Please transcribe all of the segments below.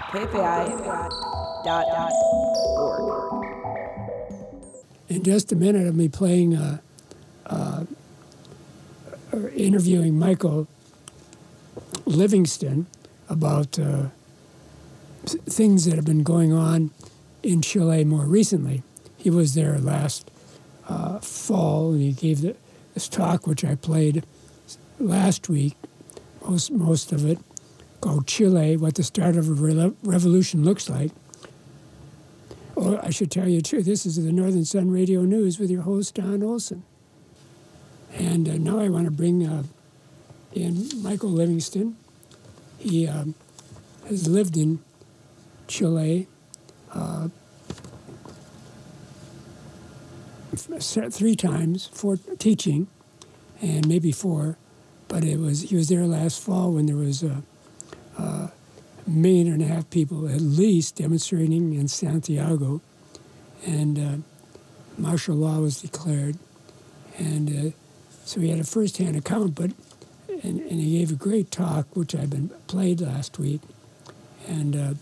In just a minute, I'll be playing or interviewing Michael Livingston about things that have been going on in Chile more recently. He was there last fall, and he gave this talk, which I played last week, most of it, called Chile, What the Start of a Revolution Looks Like. Or I should tell you the truth, this is the Northern Sun Radio News with your host, Don Olson. And now I want to bring in Michael Livingston. He has lived in Chile 3 times for teaching, and maybe 4, but he was there last fall when there was a 1.5 million people at least demonstrating in Santiago, and martial law was declared, and so he had a first-hand account, and he gave a great talk, which I've been played last week, and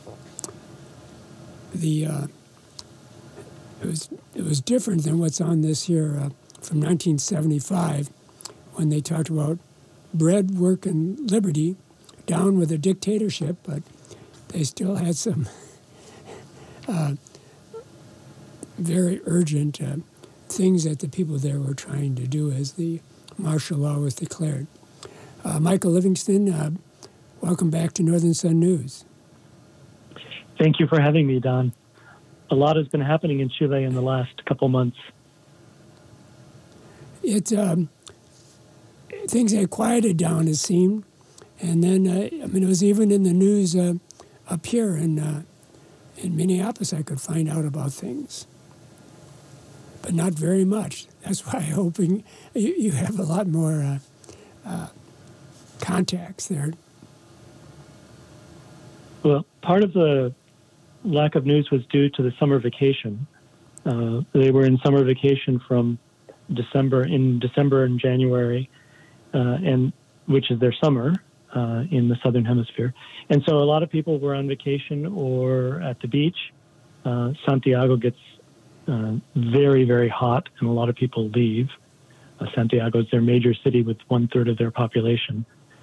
it was different than what's on this here from 1975, when they talked about bread, work, and liberty, down with a dictatorship, but they still had some very urgent things that the people there were trying to do as the martial law was declared. Michael Livingston, welcome back to Northern Sun News. Thank you for having me, Don. A lot has been happening in Chile in the last couple months. Things had quieted down, it seemed, and then it was even in the news up here in Minneapolis. I could find out about things, but not very much. That's why I'm hoping you have a lot more contacts there. Well, part of the lack of news was due to the summer vacation. They were in summer vacation from December and January, and which is their summer in the Southern Hemisphere. And so a lot of people were on vacation or at the beach. Santiago gets very, very hot, and a lot of people leave. Santiago is their major city with 1/3 of their population.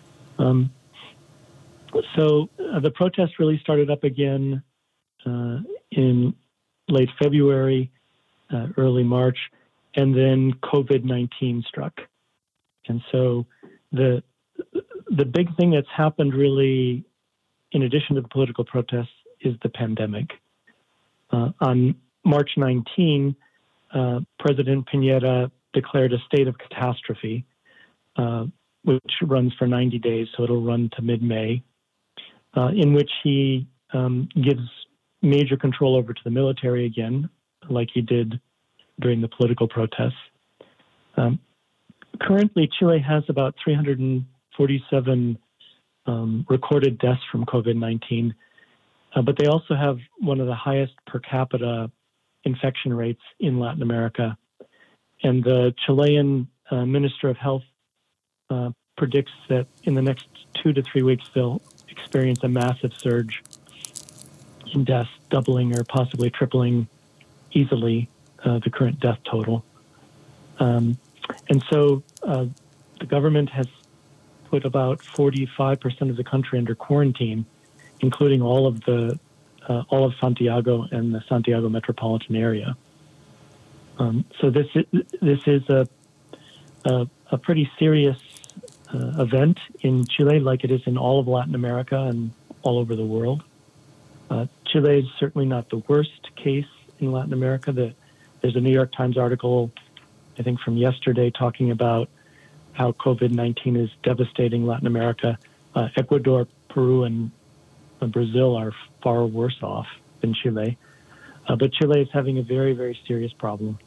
So the protests really started up again in late February, early March, and then COVID-19 struck. And so the big thing that's happened really, in addition to the political protests, is the pandemic. On March 19, President Piñera declared a state of catastrophe, which runs for 90 days, so it'll run to mid-May, in which he gives major control over to the military again, like he did during the political protests. Currently, Chile has about 347 recorded deaths from COVID-19, but they also have one of the highest per capita infection rates in Latin America. And the Chilean Minister of Health predicts that in the next 2 to 3 weeks, they'll experience a massive surge in deaths, doubling or possibly tripling easily the current death total. And so the government has put about 45% of the country under quarantine, including all of Santiago and the Santiago metropolitan area. So this is a pretty serious event in Chile, like it is in all of Latin America and all over the world. Chile is certainly not the worst case in Latin America. There's a New York Times article, I think from yesterday, talking about how COVID-19 is devastating Latin America. Ecuador, Peru, and Brazil are far worse off than Chile. But Chile is having a very, very serious problem.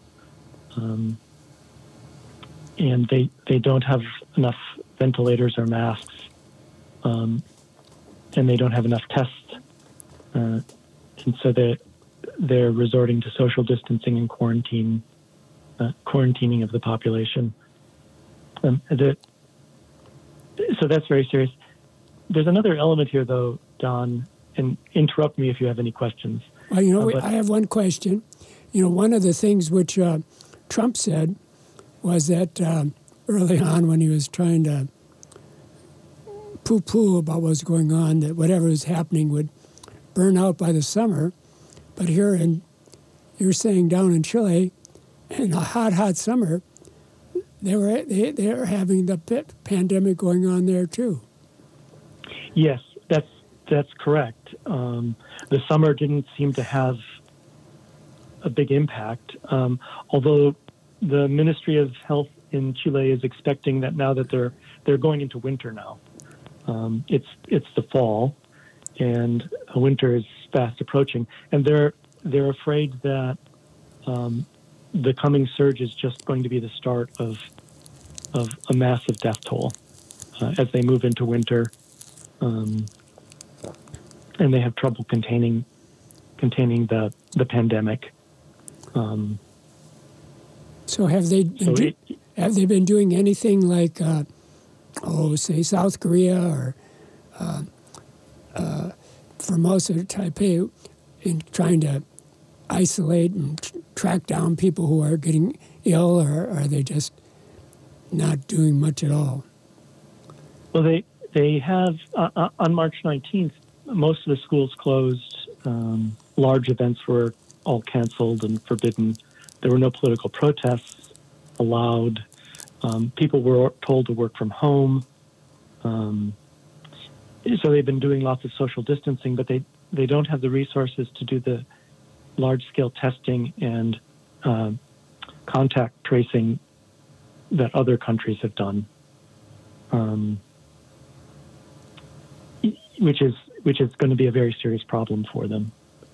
And they don't have enough ventilators or masks, and they don't have enough tests. And so they're resorting to social distancing and quarantining of the population. So that's very serious. There's another element here, though, Don, and interrupt me if you have any questions. Well, I have one question. One of the things which Trump said was that early on when he was trying to poo-poo about what was going on, that whatever was happening would burn out by the summer. But you're saying down in Chile, in a hot summer, they were having the pandemic going on there too. Yes, that's correct. The summer didn't seem to have a big impact, although the Ministry of Health in Chile is expecting that now that they're going into winter now. It's the fall, and winter is fast approaching, and they're afraid that the coming surge is just going to be the start of a massive death toll as they move into winter, and they have trouble containing the pandemic. So have they been doing anything like, say South Korea or Formosa, Taipei, in trying to isolate and track down people who are getting ill, or are they just not doing much at all? Well, they have on March 19th, most of the schools closed. Large events were all canceled and forbidden. There were no political protests allowed. People were told to work from home. So they've been doing lots of social distancing, but they don't have the resources to do the large-scale testing and contact tracing that other countries have done, which is going to be a very serious problem for them.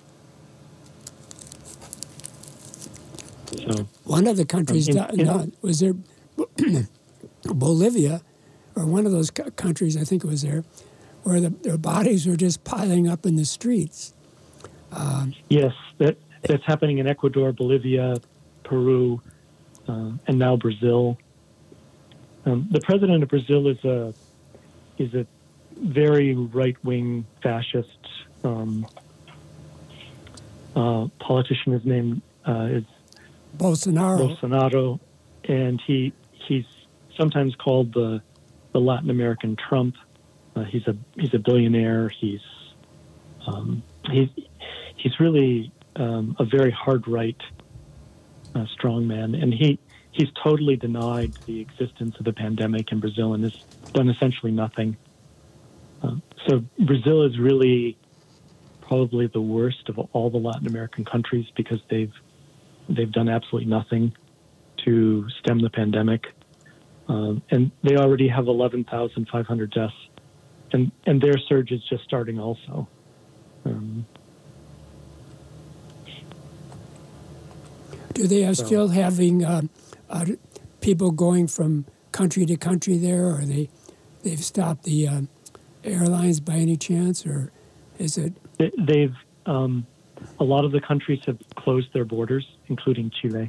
So one of the countries was there, Bolivia, or one of those countries, I think it was there, where their bodies were just piling up in the streets. Yes, that's happening in Ecuador, Bolivia, Peru, and now Brazil. The president of Brazil is a very right-wing fascist politician. His name is Bolsonaro, and he's sometimes called the Latin American Trump. He's a billionaire. He's really a very hard right strong man, and he's totally denied the existence of the pandemic in Brazil and has done essentially nothing. So Brazil is really probably the worst of all the Latin American countries because they've done absolutely nothing to stem the pandemic, and they already have 11,500 deaths, and their surge is just starting also. Do they still having people going from country to country there, or they've stopped the airlines by any chance, or is it? They've a lot of the countries have closed their borders, including Chile,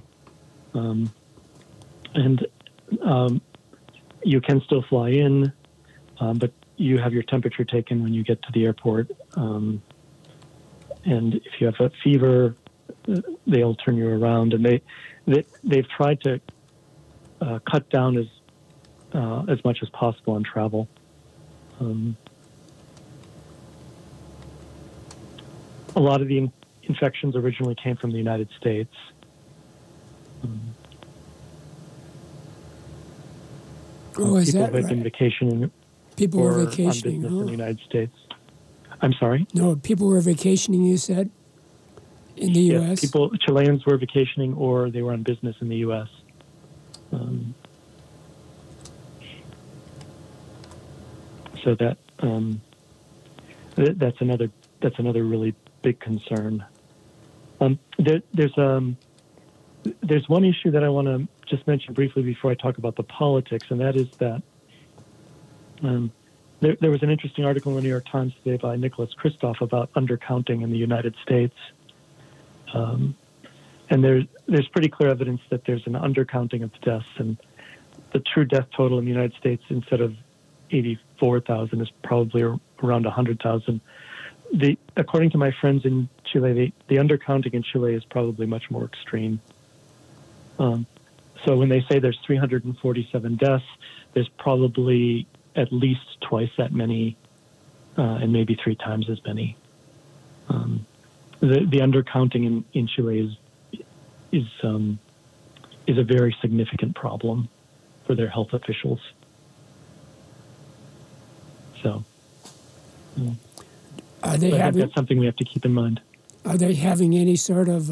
and you can still fly in, but you have your temperature taken when you get to the airport, and if you have a fever, they'll turn you around, and they've tried to cut down as much as possible on travel. A lot of the infections originally came from the United States. Is that right? Been vacationing. People were vacationing in the United States. I'm sorry? No, people were vacationing, you said, in the U.S.? Yes, Chileans were vacationing or they were on business in the U.S. So that's another really big concern. There's one issue that I want to just mention briefly before I talk about the politics, and that is that there was an interesting article in the New York Times today by Nicholas Kristof about undercounting in the United States. And there's pretty clear evidence that there's an undercounting of deaths, and the true death total in the United States, instead of 84,000, is probably around 100,000. according to my friends in Chile, the undercounting in Chile is probably much more extreme. So when they say there's 347 deaths, there's probably at least twice that many, and maybe 3 times as many. The undercounting in Chile is a very significant problem for their health officials. So, I think that's something we have to keep in mind. Are they having any sort of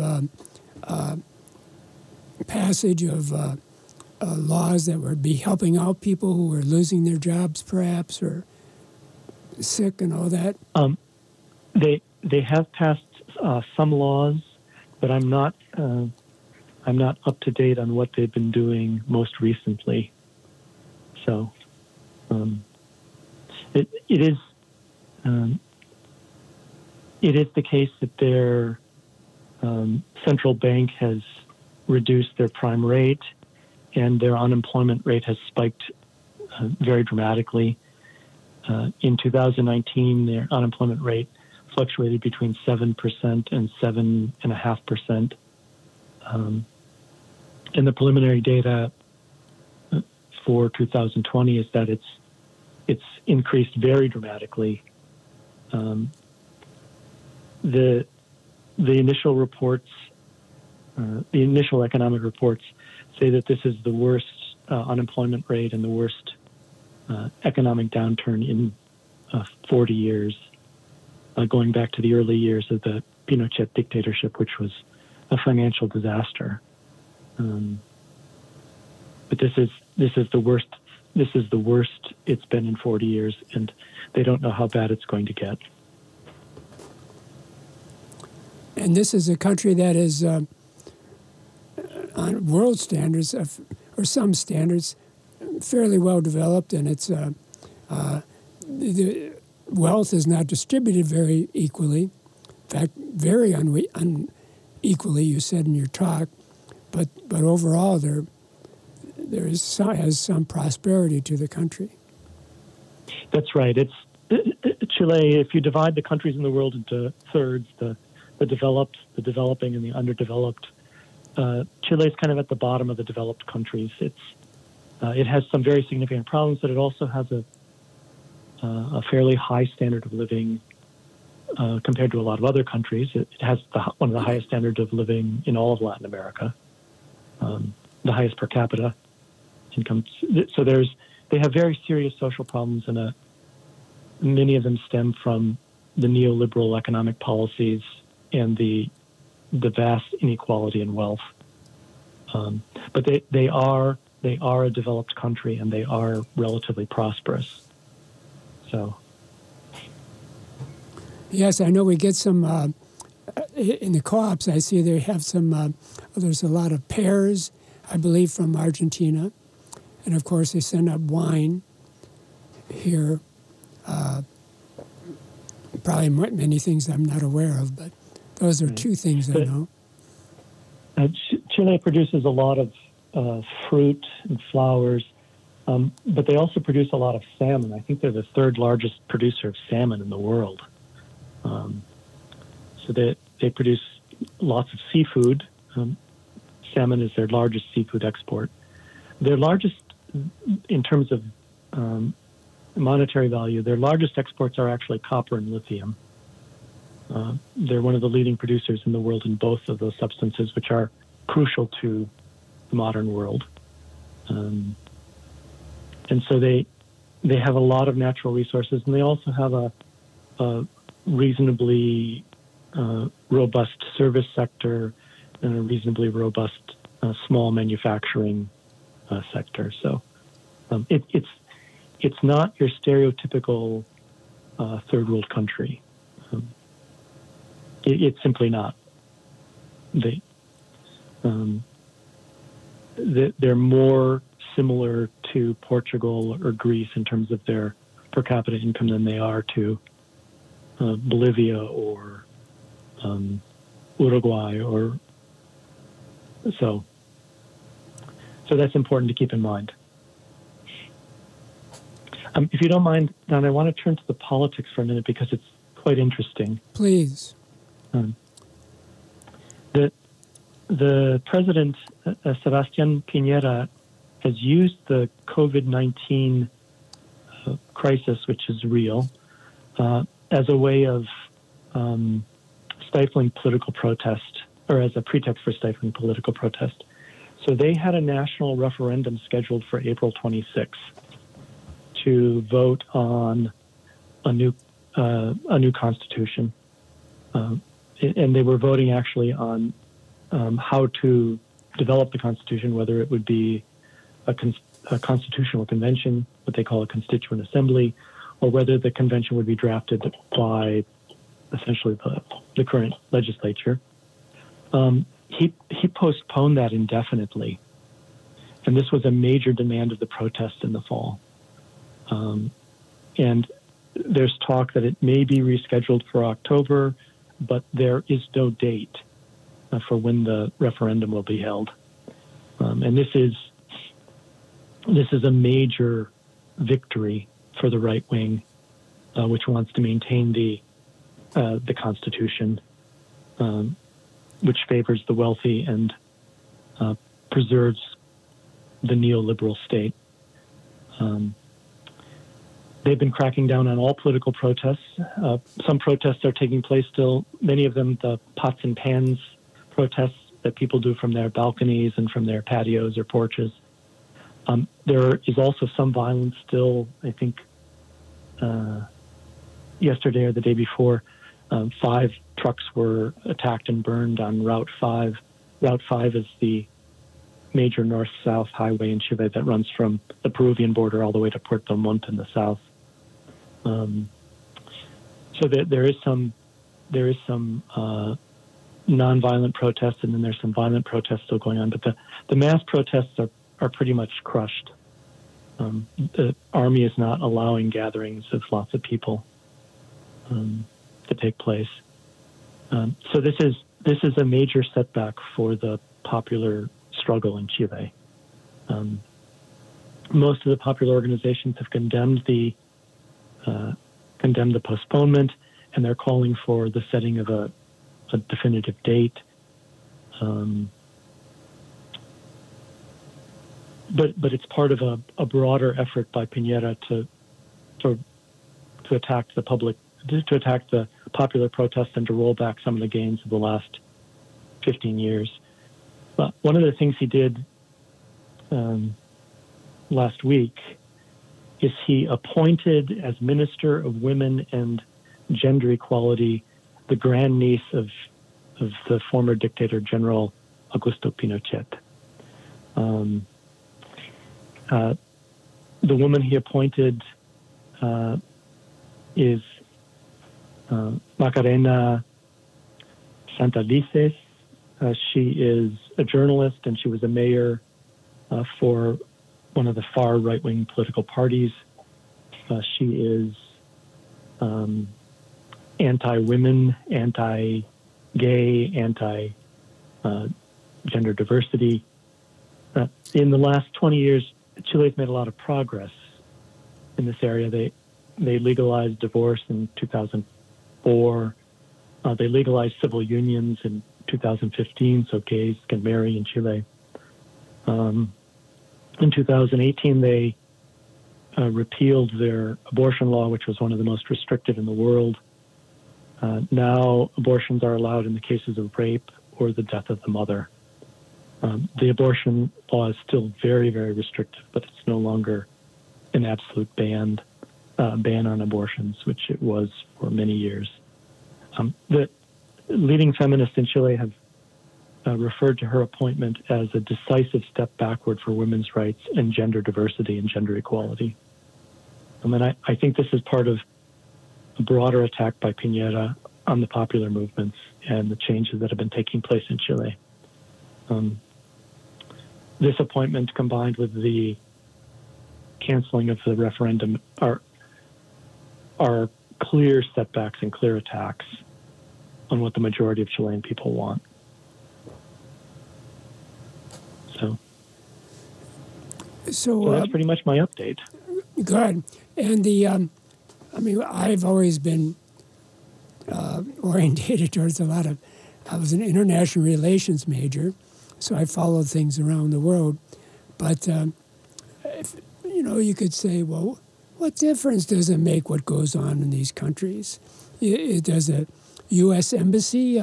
passage of laws that would be helping out people who are losing their jobs, perhaps, or sick and all that? They have passed some laws, but I'm not up to date on what they've been doing most recently. So it is the case that their central bank has reduced their prime rate, and their unemployment rate has spiked very dramatically. In 2019, their unemployment rate fluctuated between 7% and 7.5%. And the preliminary data for 2020 is that it's increased very dramatically. The initial reports, the initial economic reports, say that this is the worst unemployment rate and the worst economic downturn in 40 years, going back to the early years of the Pinochet dictatorship, which was a financial disaster. But this is the worst. This is the worst it's been in 40 years, and they don't know how bad it's going to get. And this is a country that is, on world standards, or some standards, fairly well developed, and it's the wealth is not distributed very equally. In fact, very unequally, you said in your talk. But overall, there has some prosperity to the country. That's right. It's Chile. If you divide the countries in the world into thirds, the developed, the developing, and the underdeveloped, Chile is kind of at the bottom of the developed countries. It has some very significant problems, but it also has a fairly high standard of living compared to a lot of other countries. It has one of the highest standards of living in all of Latin America, the highest per capita income. So they have very serious social problems, and many of them stem from the neoliberal economic policies and the vast inequality in wealth. But they are a developed country, and they are relatively prosperous. So. Yes, I know we get some, in the co-ops I see they have some, there's a lot of pears, I believe, from Argentina. And of course they send up wine here. Probably many things I'm not aware of, but those are two things I know. Chile produces a lot of fruit and flowers, but they also produce a lot of salmon. I think they're the third largest producer of salmon in the world. So they produce lots of seafood. Salmon is their largest seafood export. Their largest, in terms of monetary value, their largest exports are actually copper and lithium. They're one of the leading producers in the world in both of those substances, which are crucial to the modern world. And so they have a lot of natural resources, and they also have a reasonably robust service sector and a reasonably robust small manufacturing sector. So it's not your stereotypical third world country. It's simply not. They're more similar to Portugal or Greece in terms of their per capita income than they are to Bolivia or Uruguay, or so that's important to keep in mind. If you don't mind, Don, I want to turn to the politics for a minute because it's quite interesting. Please. The president, Sebastián Piñera, has used the COVID-19 crisis, which is real, as a way of stifling political protest, or as a pretext for stifling political protest. So they had a national referendum scheduled for April 26th to vote on a new constitution, and they were voting actually on how to develop the constitution, whether it would be a constitutional convention, what they call a constituent assembly, or whether the convention would be drafted by essentially the current legislature. He postponed that indefinitely, and this was a major demand of the protests in the fall. And there's talk that it may be rescheduled for October, but there is no date for when the referendum will be held. And this is a major victory for the right wing, which wants to maintain the Constitution, which favors the wealthy and preserves the neoliberal state. They've been cracking down on all political protests. Some protests are taking place still, many of them the pots and pans protests that people do from their balconies and from their patios or porches. There is also some violence still. I think yesterday or the day before, 5 trucks were attacked and burned on Route 5. Route 5 is the major north-south highway in Chile that runs from the Peruvian border all the way to Puerto Montt in the south. So there is some nonviolent protests, and then there's some violent protests still going on. But the mass protests are pretty much crushed. The army is not allowing gatherings of lots of people to take place. So this is a major setback for the popular struggle in Chile. Most of the popular organizations have condemned the postponement, and they're calling for the setting of a definitive date. But it's part of a broader effort by Piñera to attack the popular protest and to roll back some of the gains of the last 15 years. But one of the things he did last week is he appointed as Minister of Women and Gender Equality the grandniece of the former dictator General Augusto Pinochet. The woman he appointed is Macarena Santelices. She is a journalist, and she was a mayor for one of the far right-wing political parties. She is anti-women, anti-gay, anti-gender diversity. In the last 20 years, Chile's made a lot of progress in this area. They legalized divorce in 2004. They legalized civil unions in 2015, so gays can marry in Chile. In 2018, they repealed their abortion law, which was one of the most restrictive in the world. Now abortions are allowed in the cases of rape or the death of the mother. The abortion law is still very, very restrictive, but it's no longer an absolute ban on abortions, which it was for many years. The leading feminists in Chile have referred to her appointment as a decisive step backward for women's rights and gender diversity and gender equality. And I think this is part of a broader attack by Piñera on the popular movements and the changes that have been taking place in Chile. This appointment, combined with the canceling of the referendum, are clear setbacks and clear attacks on what the majority of Chilean people want. So that's pretty much my update. Good. And I've always been orientated towards a lot of. I was an international relations major, so I followed things around the world. But if, you could say, well, what difference does it make what goes on in these countries? Does a U.S. embassy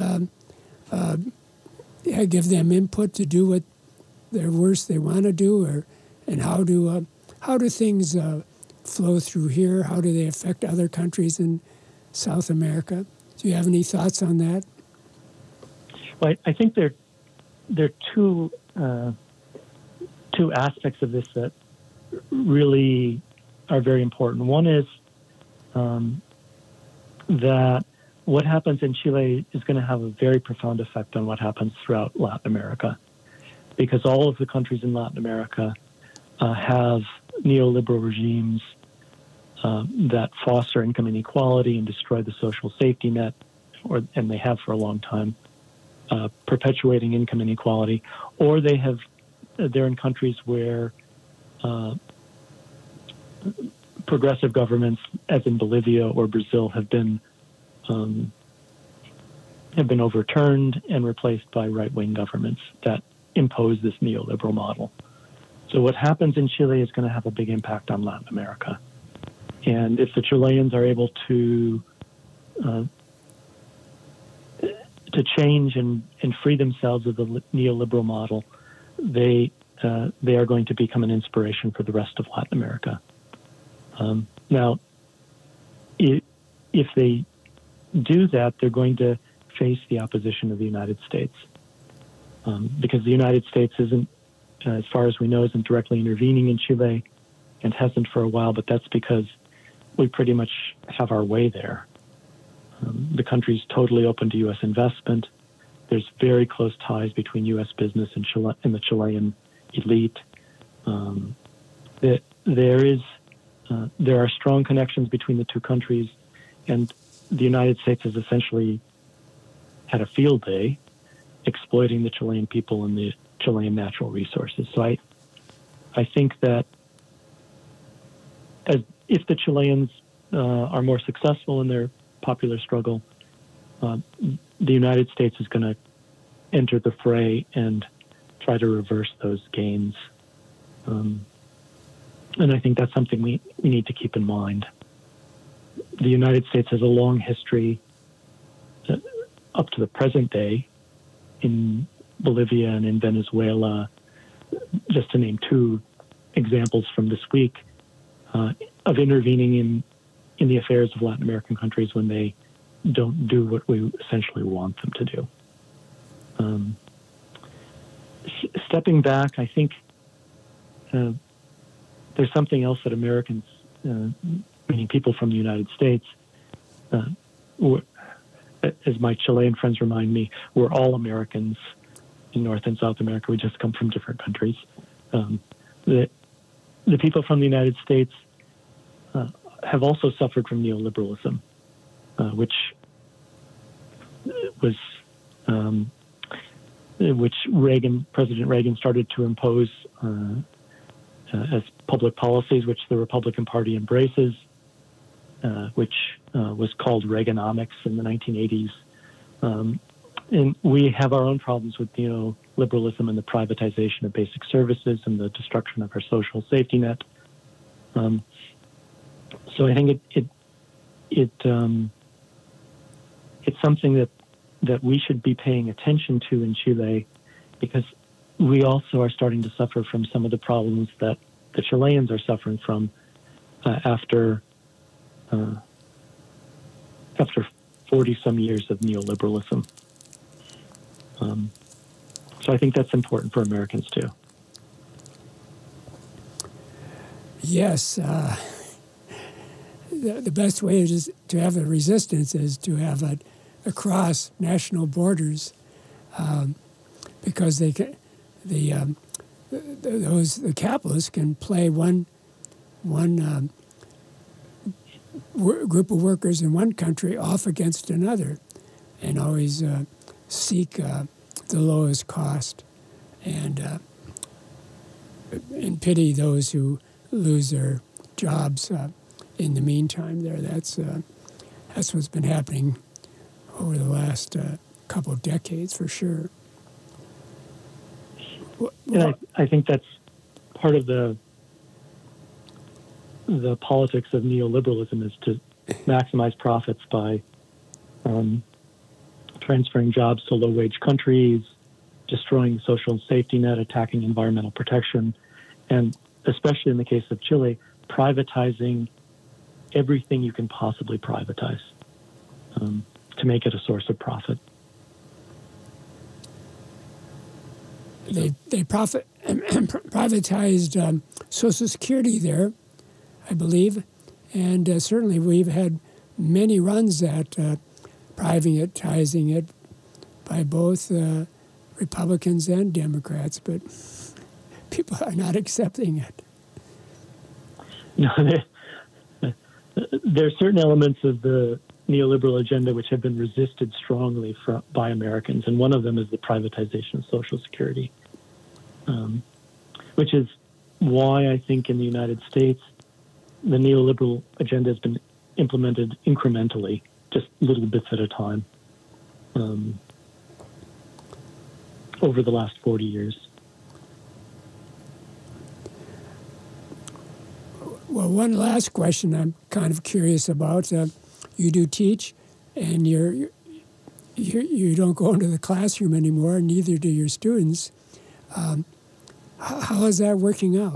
give them input to do what their worst they want to do, and how do things flow through here? How do they affect other countries in South America? Do you have any thoughts on that? Well, I think there are two aspects of this that really are very important. One is that what happens in Chile is going to have a very profound effect on what happens throughout Latin America, because all of the countries in Latin America have neoliberal regimes that foster income inequality and destroy the social safety net, and they have for a long time, perpetuating income inequality, or they're in countries where progressive governments, as in Bolivia or Brazil, have been overturned and replaced by right-wing governments that impose this neoliberal model. So what happens in Chile is going to have a big impact on Latin America. And if the Chileans are able to change and free themselves of the neoliberal model, they are going to become an inspiration for the rest of Latin America. Now, if they do that, they're going to face the opposition of the United States, because the United States isn't, as far as we know, isn't directly intervening in Chile and hasn't for a while, but that's because we pretty much have our way there. The country's totally open to U.S. investment. There's very close ties between U.S. business and the Chilean elite. There are strong connections between the two countries, and the United States has essentially had a field day exploiting the Chilean people and the Chilean natural resources. So I think that if the Chileans are more successful in their popular struggle, the United States is going to enter the fray and try to reverse those gains. And I think that's something we need to keep in mind. The United States has a long history up to the present day in Bolivia and in Venezuela, just to name two examples from this week, of intervening in the affairs of Latin American countries when they don't do what we essentially want them to do. Stepping back, I think there's something else that Americans, meaning people from the United States, as my Chilean friends remind me, we're all Americans in North and South America. We just come from different countries. The people from the United States have also suffered from neoliberalism, which President Reagan started to impose as public policies, which the Republican Party embraces, which was called Reaganomics in the 1980s. And we have our own problems with neoliberalism and the privatization of basic services and the destruction of our social safety net. So I think it's something that we should be paying attention to in Chile, because we also are starting to suffer from some of the problems that the Chileans are suffering from after 40-some years of neoliberalism. So I think that's important for Americans too. Yes. The best way is to have a resistance is to have it across national borders, because the capitalists can play one group of workers in one country off against another, and always seek the lowest cost, and pity those who lose their jobs in the meantime. That's what's been happening over the last couple of decades, for sure. And I think that's part of the politics of neoliberalism, is to maximize profits by transferring jobs to low-wage countries, destroying the social safety net, attacking environmental protection, and especially in the case of Chile, privatizing everything you can possibly privatize to make it a source of profit. They privatized Social Security there, I believe, and certainly we've had many runs at privatizing it by both Republicans and Democrats, but people are not accepting it. No, there are certain elements of the neoliberal agenda which have been resisted strongly by Americans, and one of them is the privatization of Social Security, which is why I think in the United States the neoliberal agenda has been implemented incrementally, just little bits at a time, over the last 40 years. Well, one last question I'm kind of curious about. You do teach, and you don't go into the classroom anymore, neither do your students. How is that working out?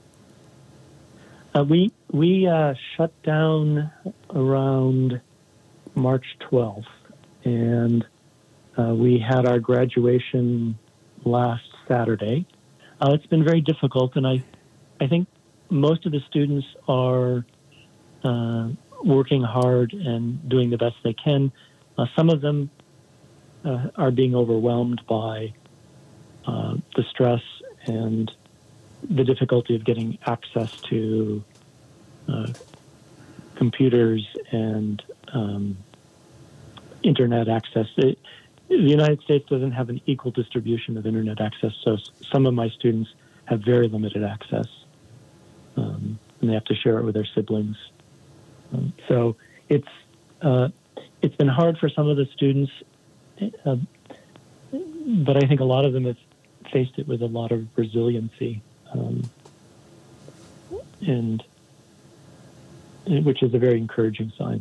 We shut down around March 12th, and we had our graduation last Saturday. It's been very difficult, and I think most of the students are working hard and doing the best they can. Some of them are being overwhelmed by the stress and the difficulty of getting access to computers and internet access. The United States doesn't have an equal distribution of internet access, so some of my students have very limited access, and they have to share it with their siblings. So it's been hard for some of the students, but I think a lot of them have faced it with a lot of resiliency, and which is a very encouraging sign.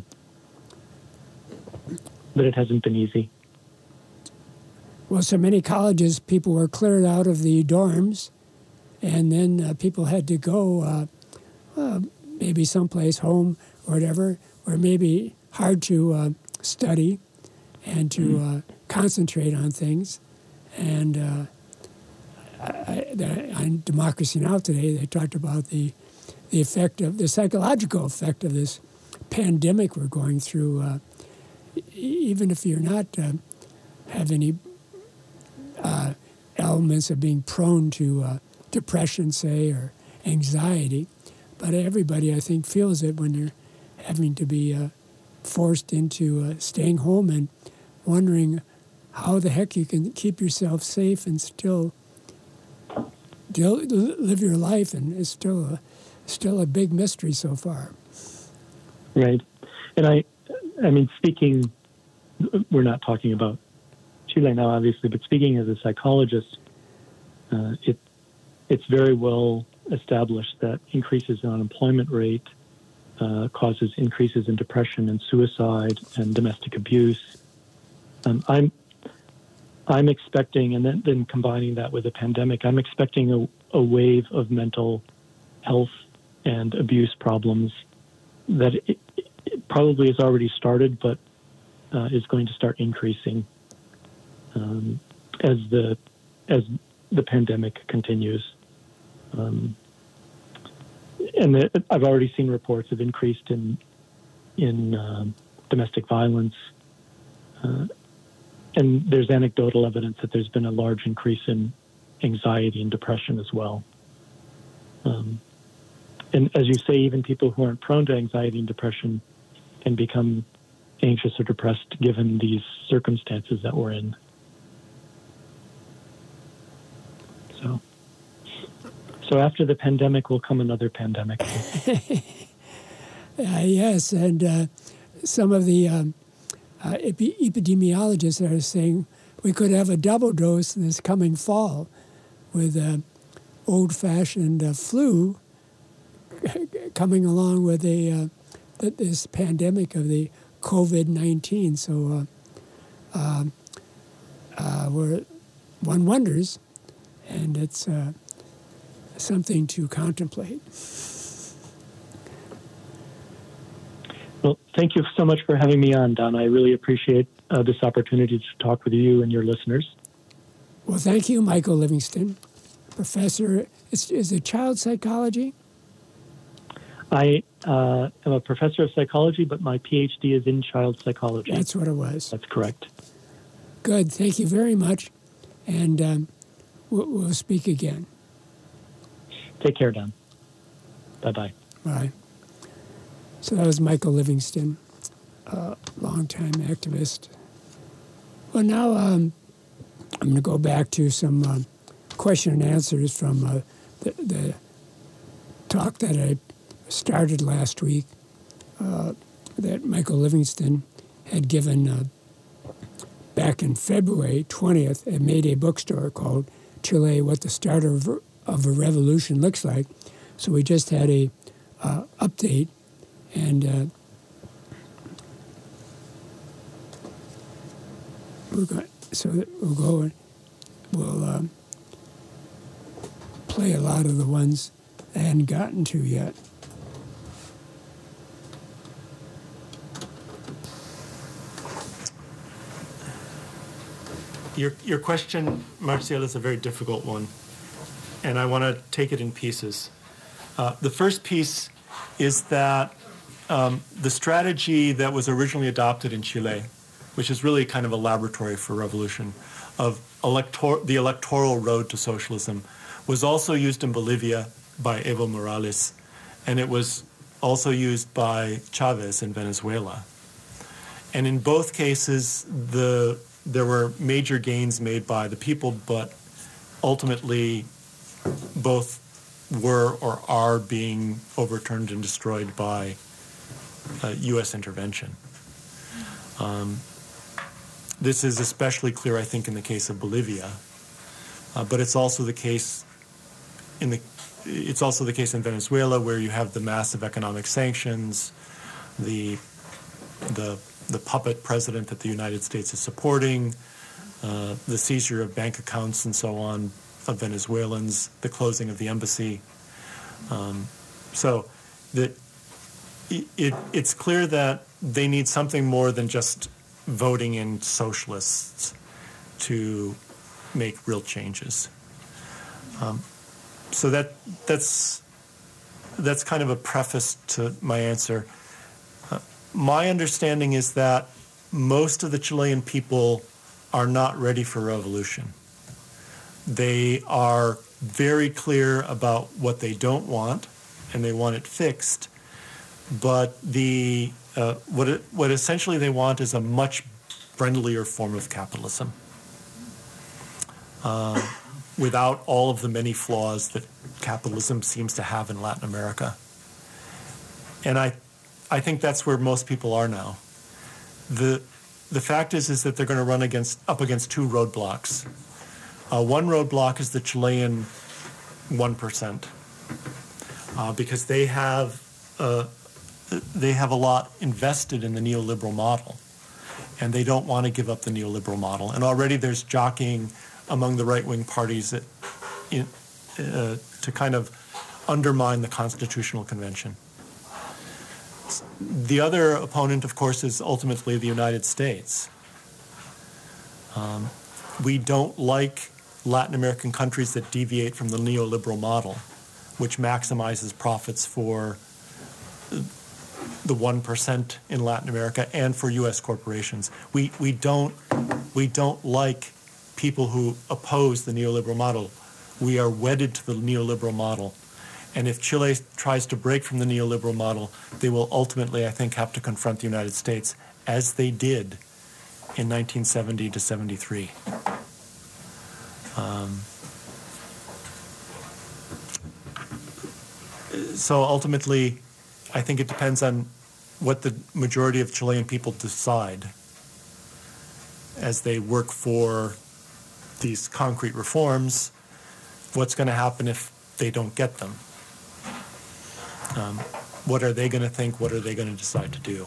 But it hasn't been easy. Well, so many colleges, people were cleared out of the dorms, and then people had to go maybe someplace home or whatever, or maybe hard to study and to concentrate on things. And on Democracy Now! Today, they talked about the effect of the psychological effect of this pandemic we're going through. Even if you're not have any elements of being prone to depression, say, or anxiety, but everybody, I think, feels it when you're having to be forced into staying home and wondering how the heck you can keep yourself safe and still live your life, and it's still a big mystery so far. Right. And I mean, speaking, we're not talking about Chile now, obviously, but speaking as a psychologist, it's very well established that increases in unemployment rate causes increases in depression and suicide and domestic abuse. I'm expecting, and then combining that with a pandemic, I'm expecting a wave of mental health and abuse problems that it probably has already started, but is going to start increasing as the pandemic continues. And I've already seen reports of increased in domestic violence, and there's anecdotal evidence that there's been a large increase in anxiety and depression as well. And as you say, even people who aren't prone to anxiety and depression can become anxious or depressed given these circumstances that we're in. So after the pandemic will come another pandemic. Yes, and some of the epidemiologists are saying we could have a double dose this coming fall with old-fashioned flu coming along with this pandemic of the COVID-19. So one wonders, and it's something to contemplate. Well, thank you so much for having me on, Don. I really appreciate this opportunity to talk with you and your listeners. Well, thank you, Michael Livingston, professor. Is it child psychology? I am a professor of psychology, but my PhD is in child psychology. That's what it was. That's correct. Good. Thank you very much. And we'll speak again. Take care, Don. Bye-bye. Bye. So that was Michael Livingston, longtime activist. Well, now I'm going to go back to some question and answers from the talk that I started last week that Michael Livingston had given back in February 20th at Mayday Bookstore called Chile, What the Start of a Revolution Looks Like. So we just had a update, and we'll play a lot of the ones I hadn't gotten to yet. Your question, Marcial, is a very difficult one, and I want to take it in pieces. The first piece is that the strategy that was originally adopted in Chile, which is really kind of a laboratory for revolution, of the electoral road to socialism, was also used in Bolivia by Evo Morales, and it was also used by Chavez in Venezuela. And in both cases, there were major gains made by the people, but ultimately both were or are being overturned and destroyed by U.S. intervention. This is especially clear, I think, in the case of Bolivia, but it's also the case in Venezuela, where you have the massive economic sanctions, the puppet president that the United States is supporting, the seizure of bank accounts and so on of Venezuelans, the closing of the embassy. So it's clear that they need something more than just voting in socialists to make real changes. So that's kind of a preface to my answer. My understanding is that most of the Chilean people are not ready for revolution. They are very clear about what they don't want, and they want it fixed. But what essentially they want is a much friendlier form of capitalism, without all of the many flaws that capitalism seems to have in Latin America. And I think that's where most people are now. The fact is that they're going to run up against two roadblocks. One roadblock is the Chilean 1%, because they have a lot invested in the neoliberal model, and they don't want to give up the neoliberal model. And already there's jockeying among the right-wing parties to kind of undermine the Constitutional Convention. The other opponent, of course, is ultimately the United States. We don't like Latin American countries that deviate from the neoliberal model, which maximizes profits for the 1% in Latin America and for U.S. corporations. We don't like people who oppose the neoliberal model. We are wedded to the neoliberal model. And if Chile tries to break from the neoliberal model, they will ultimately, I think, have to confront the United States, as they did in 1970 to 73. So ultimately, I think it depends on what the majority of Chilean people decide. as they work for these concrete reforms, what's going to happen if they don't get them? What are they going to think? What are they going to decide to do?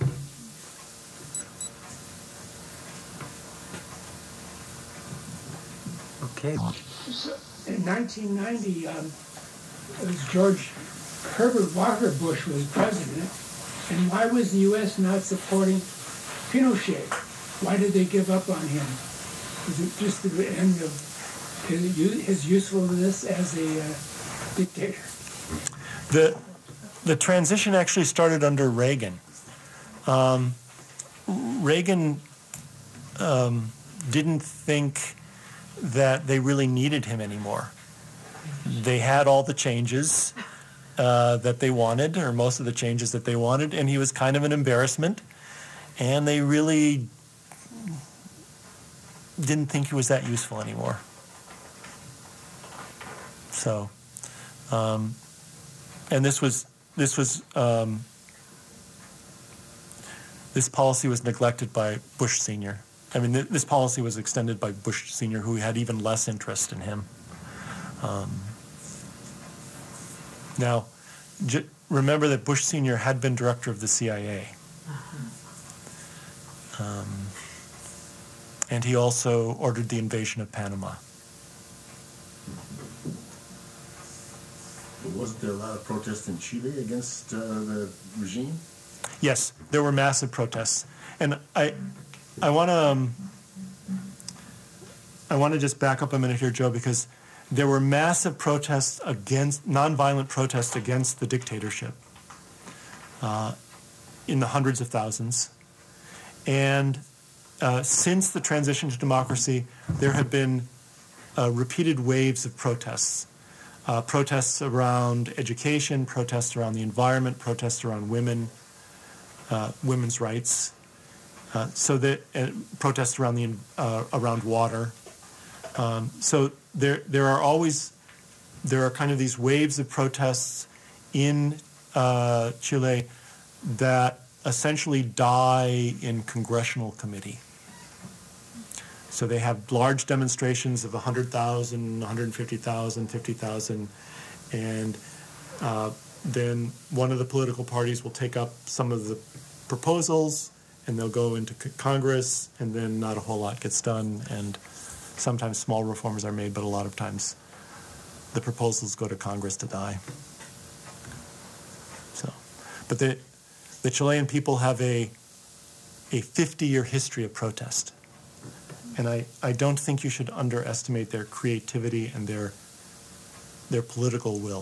Okay. So in 1990, it was George Herbert Walker Bush was president, and why was the U.S. not supporting Pinochet? Why did they give up on him? Was it just the end of his usefulness as a dictator? The transition actually started under Reagan. Reagan didn't think that they really needed him anymore. They had all the changes that they wanted, or most of the changes that they wanted, and he was kind of an embarrassment, and they really didn't think he was that useful anymore. So, and this policy was neglected by Bush Sr. I mean, this policy was extended by Bush Sr., who had even less interest in him. Now, remember that Bush Sr. had been director of the CIA. And he also ordered the invasion of Panama. Wasn't there a lot of protests in Chile against the regime? Yes, there were massive protests. And I want to just back up a minute here, Joe, because there were massive protests nonviolent protests against the dictatorship in the hundreds of thousands. And since the transition to democracy, there have been repeated waves of protests. Protests around education, protests around the environment, protests around women's rights. So that protests around around water. So there are kind of these waves of protests in Chile that essentially die in congressional committee. So they have large demonstrations of 100,000, 150,000, 50,000, and then one of the political parties will take up some of the proposals, and they'll go into Congress, and then not a whole lot gets done, and sometimes small reforms are made, but a lot of times the proposals go to Congress to die. So, but the Chilean people have a 50-year history of protest, and I don't think you should underestimate their creativity and their political will.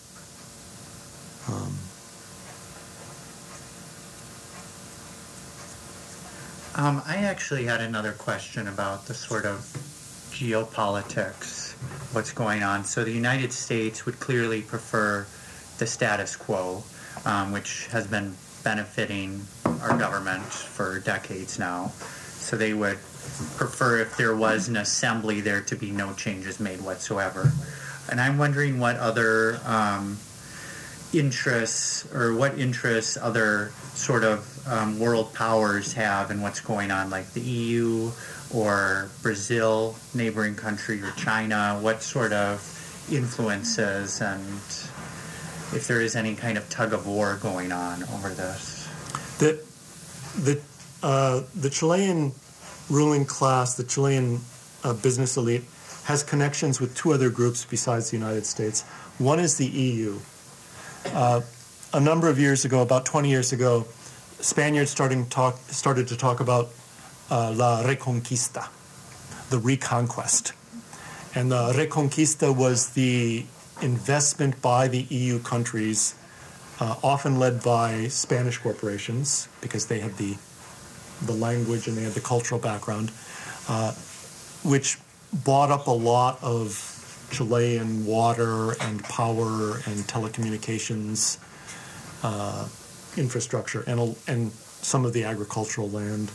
I actually had another question about the sort of geopolitics, what's going on. So the United States would clearly prefer the status quo, which has been benefiting our government for decades now. So they would prefer, if there was an assembly, there to be no changes made whatsoever. And I'm wondering what other interests other sort of world powers have in what's going on, like the EU or Brazil, neighboring country, or China. What sort of influences, and if there is any kind of tug of war going on over this? The Chilean ruling class, the Chilean business elite, has connections with two other groups besides the United States. One is the EU. A number of years ago, about 20 years ago, Spaniards started to talk about La Reconquista, the reconquest. And the Reconquista was the investment by the EU countries, often led by Spanish corporations, because they had the language and they had the cultural background, which bought up a lot of Chilean water and power and telecommunications infrastructure and some of the agricultural land.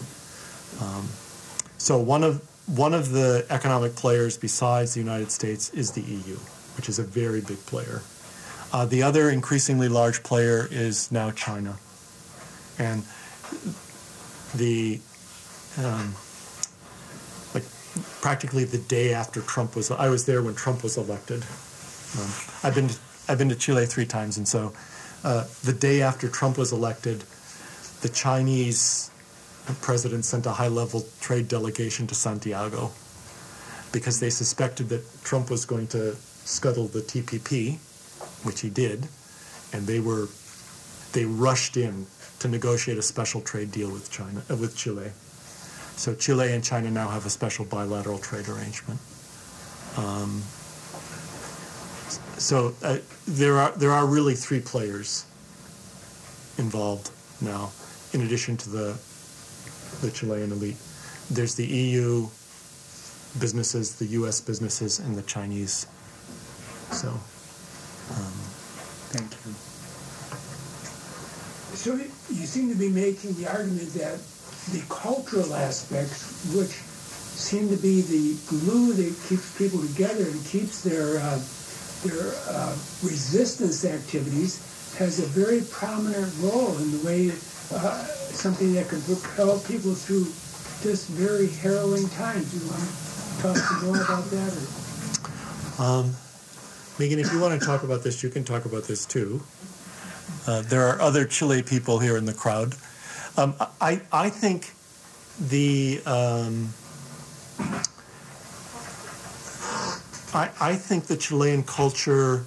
So one of the economic players besides the United States is the EU, which is a very big player. The other increasingly large player is now China, and practically the day after Trump was. I was there when Trump was elected. I've been to Chile 3 times, and so the day after Trump was elected, the Chinese president sent a high-level trade delegation to Santiago because they suspected that Trump was going to scuttle the TPP, which he did, and they rushed in to negotiate a special trade deal with Chile. So Chile and China now have a special bilateral trade arrangement. So there are really 3 players involved now, in addition to the Chilean elite. There's the EU businesses, the U.S. businesses, and the Chinese. So, Thank you. So you seem to be making the argument that the cultural aspects, which seem to be the glue that keeps people together and keeps their resistance activities, has a very prominent role in the way something that can propel people through just very harrowing times. You want to talk some more about that? Or? Megan, if you want to talk about this, you can talk about this too. There are other Chile people here in the crowd. I think I think the Chilean culture,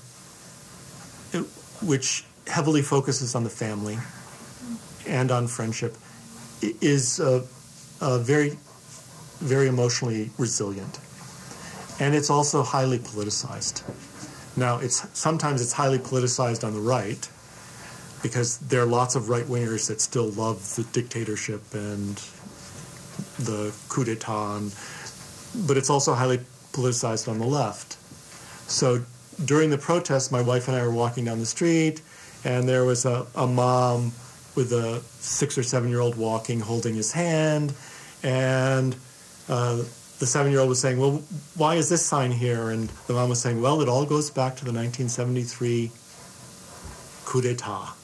which heavily focuses on the family and on friendship, is very, very emotionally resilient, and it's also highly politicized. Now, sometimes it's highly politicized on the right, because there are lots of right-wingers that still love the dictatorship and the coup d'etat, but it's also highly politicized on the left. So during the protests, my wife and I were walking down the street, and there was a mom with a 6 or 7-year-old walking, holding his hand, and the 7-year-old was saying, well, why is this sign here? And the mom was saying, well, it all goes back to the 1973 coup d'etat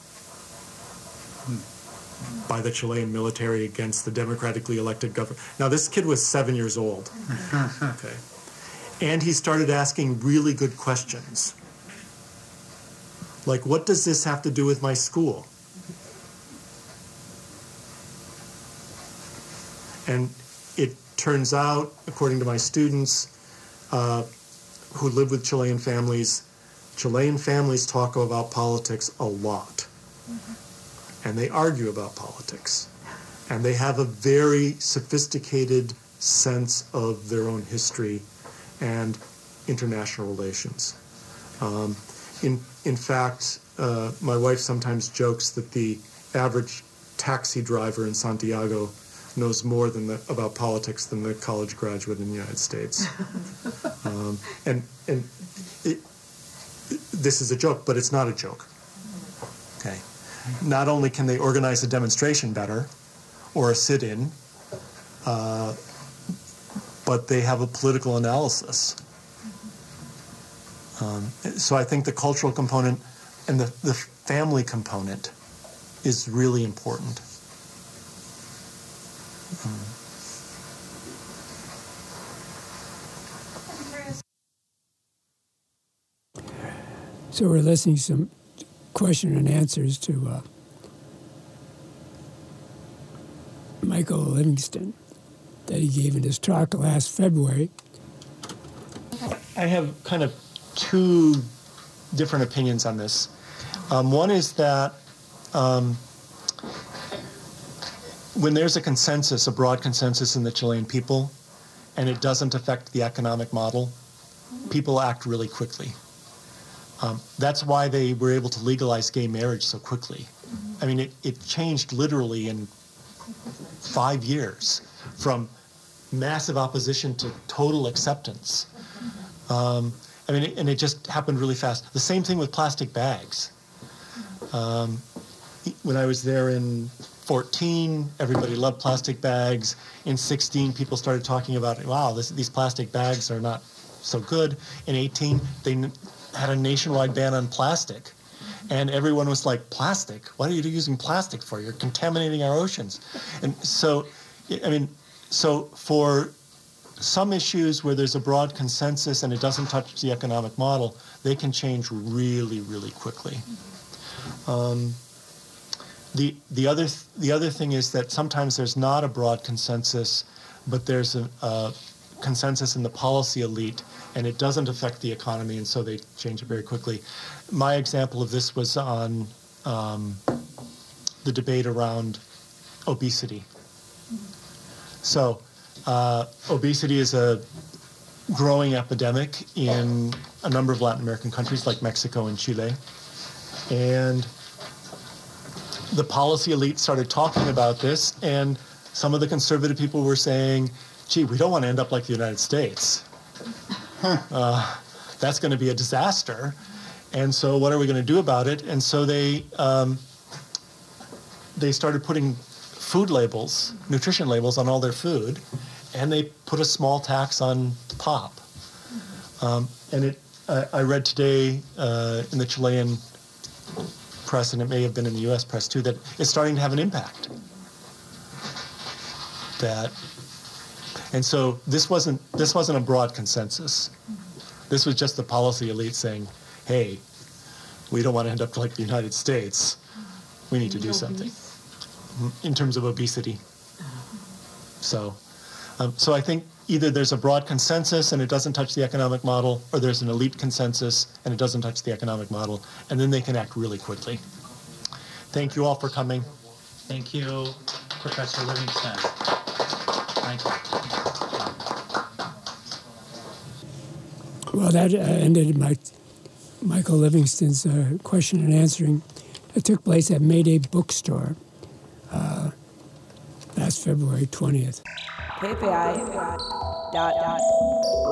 by the Chilean military against the democratically elected government. Now, this kid was 7 years old. Okay. And he started asking really good questions. Like, what does this have to do with my school? And it turns out, according to my students who live with Chilean families talk about politics a lot. And they argue about politics. And they have a very sophisticated sense of their own history and international relations. In fact, my wife sometimes jokes that the average taxi driver in Santiago knows more about politics than the college graduate in the United States. This is a joke, but it's not a joke. Okay. Not only can they organize a demonstration better or a sit-in, but they have a political analysis. So I think the cultural component and the family component is really important. So we're listening to some question and answers to Michael Livingston that he gave in his talk last February. I have kind of 2 different opinions on this. One is that when there's a consensus, a broad consensus in the Chilean people, and it doesn't affect the economic model, people act really quickly. That's why they were able to legalize gay marriage so quickly. I mean, it changed literally in 5 years from massive opposition to total acceptance. And it just happened really fast. The same thing with plastic bags. When I was there in 14, everybody loved plastic bags. In 16, people started talking about, wow, these plastic bags are not so good. In 18, they had a nationwide ban on plastic. And everyone was like, plastic? What are you using plastic for? You're contaminating our oceans. And so, I mean, so for some issues where there's a broad consensus and it doesn't touch the economic model, they can change really, really quickly. The other thing is that sometimes there's not a broad consensus, but there's a consensus in the policy elite, and it doesn't affect the economy, and so they change it very quickly. My example of this was on the debate around obesity. So obesity is a growing epidemic in a number of Latin American countries like Mexico and Chile. And the policy elite started talking about this, and some of the conservative people were saying, gee, we don't want to end up like the United States. That's going to be a disaster. And so what are we going to do about it? And so they started putting food labels, nutrition labels on all their food, and they put a small tax on pop. And I read today in the Chilean press, and it may have been in the U.S. press too, that it's starting to have an impact. And so this wasn't a broad consensus. This was just the policy elite saying, hey, we don't want to end up like the United States. We need to do something in terms of obesity. So I think either there's a broad consensus and it doesn't touch the economic model, or there's an elite consensus and it doesn't touch the economic model, and then they can act really quickly. Thank you all for coming. Thank you, Professor Livingston. Thank you. Well, that ended Michael Livingston's question and answering. It took place at Mayday Bookstore last February 20th. KPI.org.